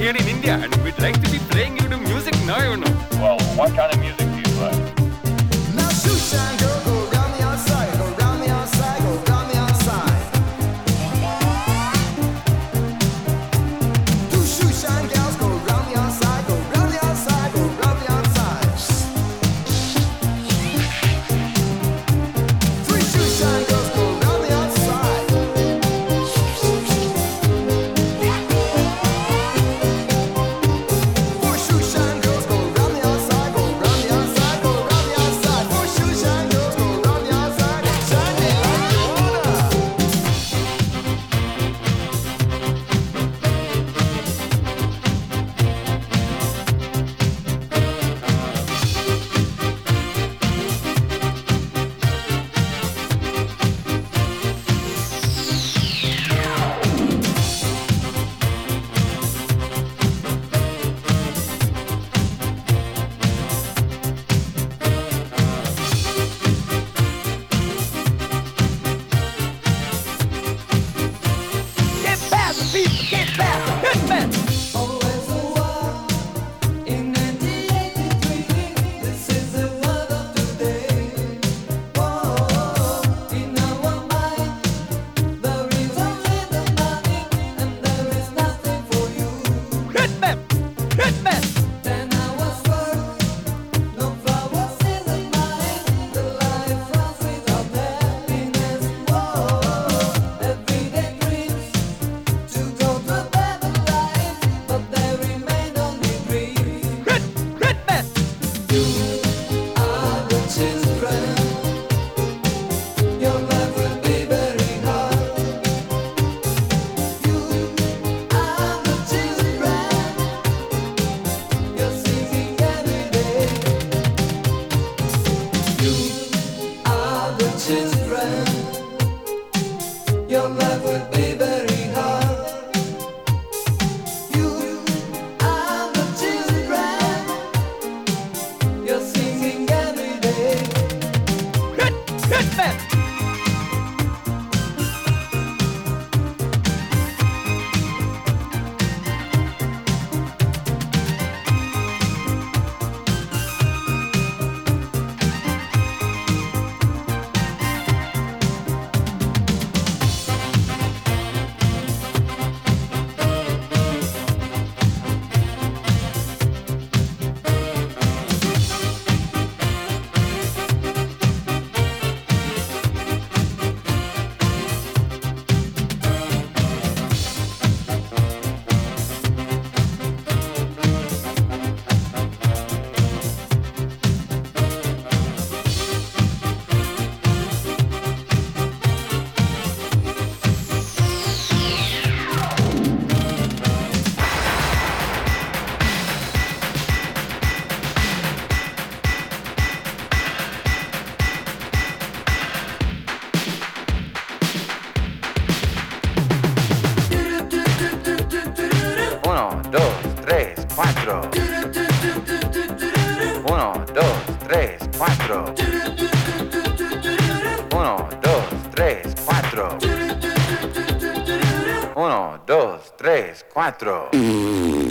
here in India and we'd like to be playing you the music now, you know. Well, what kind of music do you play? Now shoe shine girl, go round the outside, go round the outside, go round the outside. Two shoe shine gals, go round the outside, go round the outside, go round the outside. Three shoe shine girls, go round the outside. Four shoe shine girls, go round the outside, go round the outside, go round the outside. Four shoe shine girls, go round the outside, shine it like you wanna. Get fast, people, get fast, get fast. Always a war in 1983. This is the word of today. Whoa, in our mind, there is only the money, and there is nothing for you. Hit me, hit me. 10 hours work, no flowers in the mind. The life runs without happiness. Whoa, everyday dreams to go to a better life, but they remain only dreams. Hit me. You are the children. Your life will be very hard. You are the children. You're singing every day. You are the children. Your life will be very hard. You are the children. You're singing every day. Hit me. Uno, dos, tres, cuatro. Uno, dos, tres, cuatro. Uno, dos, tres, cuatro. Uno, dos, tres, cuatro.